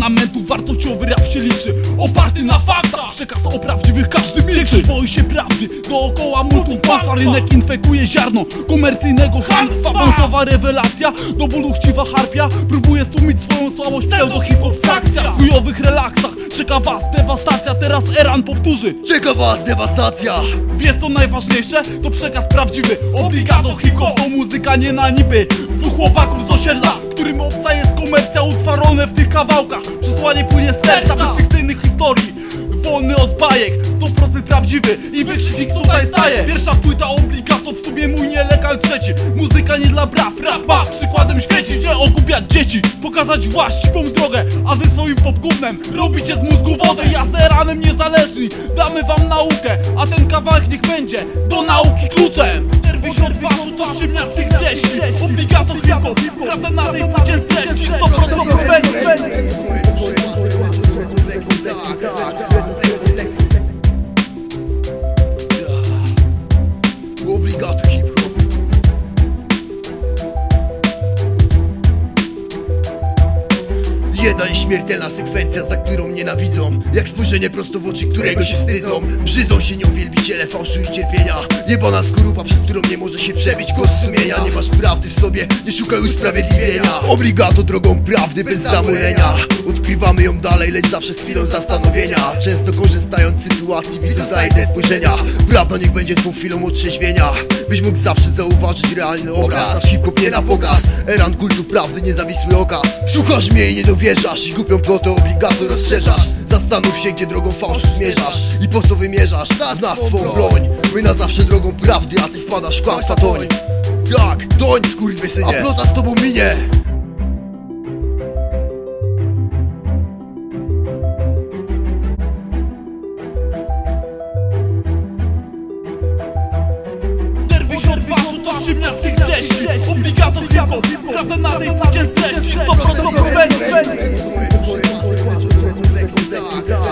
ornamentów wartościowy rap się liczy. Oparty na faktach, przekaz o prawdziwych każdy milczy. Większość boi się prawdy, dookoła multum pasa. Rynek infekuje ziarno komercyjnego chamstwa. Wąsowa rewelacja, do bólu chciwa harpia. Próbuje stłumić swoją słabość pseudo-hip-hop frakcja. W chujowych relaksach czeka was dewastacja. Teraz Eran powtórzy: czeka was dewastacja. Wiesz co najważniejsze? To przekaz prawdziwy. Obligato hip-hop, to muzyka nie na niby. Dwóch chłopaków z osiedla, którym obca jest komercja utwarzone w tych kawałkach. Przesłanie płynie z serca bez fikcyjnych historii. Wolny od bajek, 100% prawdziwy i wykrzyknik tutaj staje. Pierwsza płyta Obligato, w sumie mój nielegal trzeci. Muzyka nie dla braw, rap ma przykładem świeci. Nie okupiać dzieci, pokazać właściwą drogę. A wy swoim popgównem robicie z mózgu wodę. Ja z Eranem niezależni, damy wam naukę. A ten kawałek niech będzie do nauki kluczem. Nerwy się odważą, to ziemniackich treści. Obligato hip-hop, prawda na tej płycie treści. 100% będzie. Obligato hip-hop. Jedna nieśmiertelna sekwencja, za którą nienawidzą. Jak spojrzenie prosto w oczy, którego się wstydzą. Brzydzą się nią wielbiciele fałszu i cierpienia. Jebana skorupa, przez którą nie może się przebić głos sumienia. Nie masz prawdy w sobie, nie szukaj usprawiedliwienia. Obligato drogą prawdy bez zamulenia. Odkrywamy ją dalej, lecz zawsze z chwilą zastanowienia. Często korzystając z sytuacji, widzę za jedne spojrzenia. Prawda niech będzie twą chwilą otrzeźwienia, byś mógł zawsze zauważyć realny obraz. Nasz hip-hop nie na pokaz, Eran kultu prawdy, niezawisły okaz. Słuchasz mnie i nie dowierzasz, i głupią plotę Obligato rozszerzasz. Zastanów się, gdzie drogą fałszu zmierzasz i po co wymierzasz. Znasz swą broń, my na zawsze drogą prawdy, a ty wpadasz w kłamstwa toń. Tak, toń skurwysynie, a plota z tobą minie. Nerwy się odważą, to ziemniackich treści. Obligato hip-hop, prawda na tej płycie treści. 100% będzie.